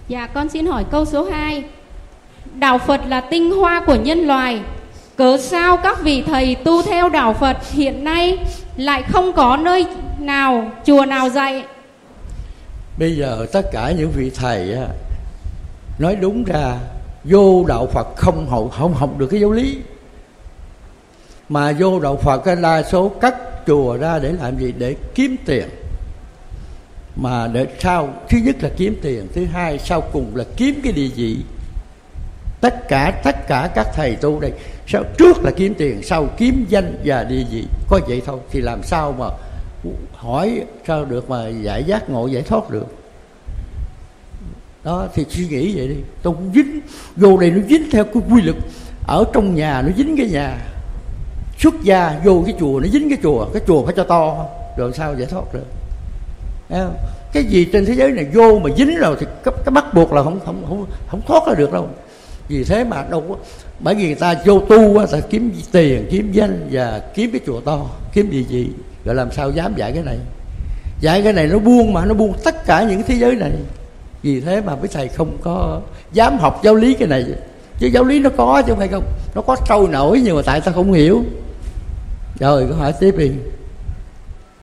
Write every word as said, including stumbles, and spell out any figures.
Dạ, con xin hỏi câu số hai. Đạo Phật là tinh hoa của nhân loại, cớ sao các vị thầy tu theo đạo Phật hiện nay lại không có nơi nào, chùa nào dạy? Bây giờ tất cả những vị thầy á, nói đúng ra vô đạo Phật không học không học được cái giáo lý, mà vô đạo Phật cái đa số cắt chùa ra để làm gì? Để kiếm tiền. Mà để sao? Thứ nhất là kiếm tiền, thứ hai sau cùng là kiếm cái địa vị. Tất cả tất cả các thầy tu đây, sau trước là kiếm tiền, sau kiếm danh và địa vị, có vậy thôi. Thì làm sao mà hỏi sao được mà giải giác ngộ giải thoát được? Đó, thì suy nghĩ vậy đi. Tôi cũng dính vô đây, nó dính theo cái quy luật. Ở trong nhà nó dính cái nhà, xuất gia vô cái chùa nó dính cái chùa, cái chùa phải cho to, rồi sao giải thoát được? Cái gì trên thế giới này vô mà dính rồi thì cái, cái bắt buộc là không không không không thoát ra được đâu. Vì thế mà đâu có, bởi vì người ta vô tu á, ta kiếm tiền, kiếm danh và kiếm cái chùa to, kiếm gì gì, rồi làm sao dám dạy cái này? Dạy cái này nó buông mà, nó buông tất cả những cái thế giới này. Vì thế mà mấy thầy không có dám học giáo lý cái này. Chứ giáo lý nó có chứ không phải không, nó có trôi nổi, nhưng mà tại sao không hiểu? Rồi câu hỏi tiếp đi.